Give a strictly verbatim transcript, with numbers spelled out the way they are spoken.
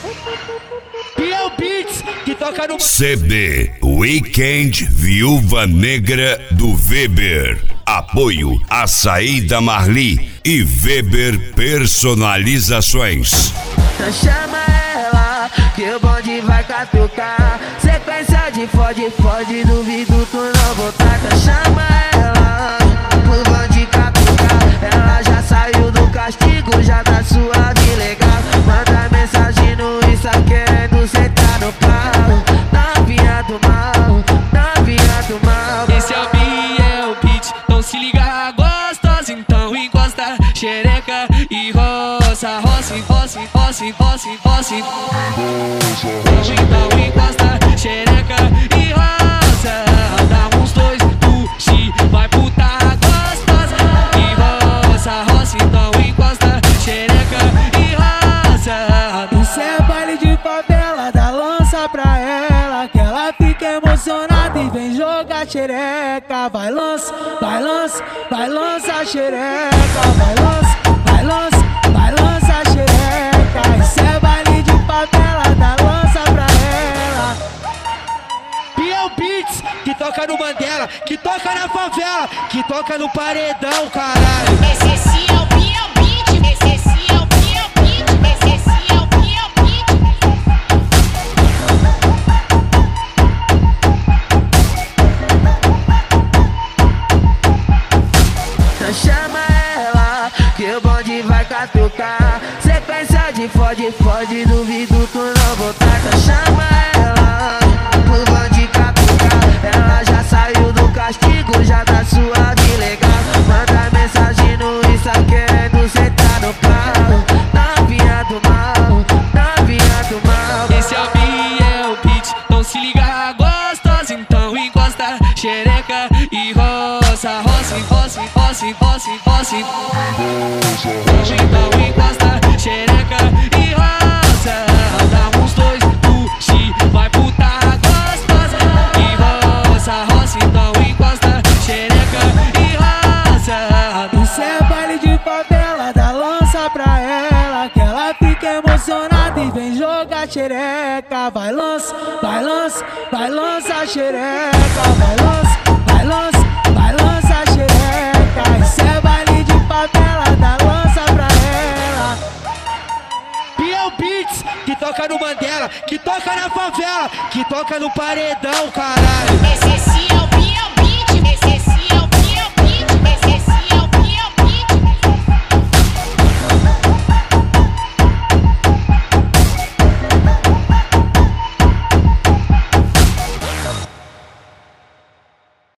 Piau Beats, que toca no C B Weekend Viúva Negra do Weber. Apoio Açaí da Marli e Weber Personalizações. Chama ela, que o bonde vai catucar. Sequência de fode, fode, duvido tu não voltar. Chama ela, pro bonde catucar. Ela já saiu do castigo, já tá suave, legal. Manda mensagem no Insta querendo sentar no pau. Novinha do mal, novinha do mal. Esse é o Biel Beat, não se liga gostosa, então encosta xereca e roça, roça, roça, roça, roça, roça. Então encosta xereca e roça, dá uns dois puxi, vai puta gostosa e roça, roça, então encosta xereca e roça. Isso é baile de favela, dá lança pra ela, que ela fica emocionada e vem jogar xereca. Vai lança, vai lança, vai lança xereca. Vai lança, vai lança, vai lança xereca. Isso é baile de favela, dá lança pra ela. Piau Beats, que toca no Mandela, que toca na favela, que toca no paredão, caralho. Esse sim é o Piau Beat, esse sim é o Piau Beat, esse sim é o Piau Beat. Então chama ela, que o bonde vai catucar. Sequência de fode, fode, duvido tu não voltar. Então chama ela, pro bonde catucar. Ela já saiu do castigo, já tá suave, legal. Manda mensagem no Insta querendo sentar no pau. Novinha do mal, novinha do mal. Esse é o Biel Beat, não se liga gostosa, então encosta xereca e roça, roça, roça, roça, roça, roça. Então encosta xereca e roça, dá uns dois puxi, vai puta gostosa e roça, roça, então encosta xereca e roça. Isso é baile de favela, dá lança pra ela, que ela fica emocionada e vem jogar xereca. Vai lança, vai lança, vai lança xereca. Vai lança, vai lança, vai lança xereca. Isso é baile de favela, dá lança pra ela. Piau Beats, que toca no Mandela, que toca na favela, que toca no paredão, caralho. Esse sim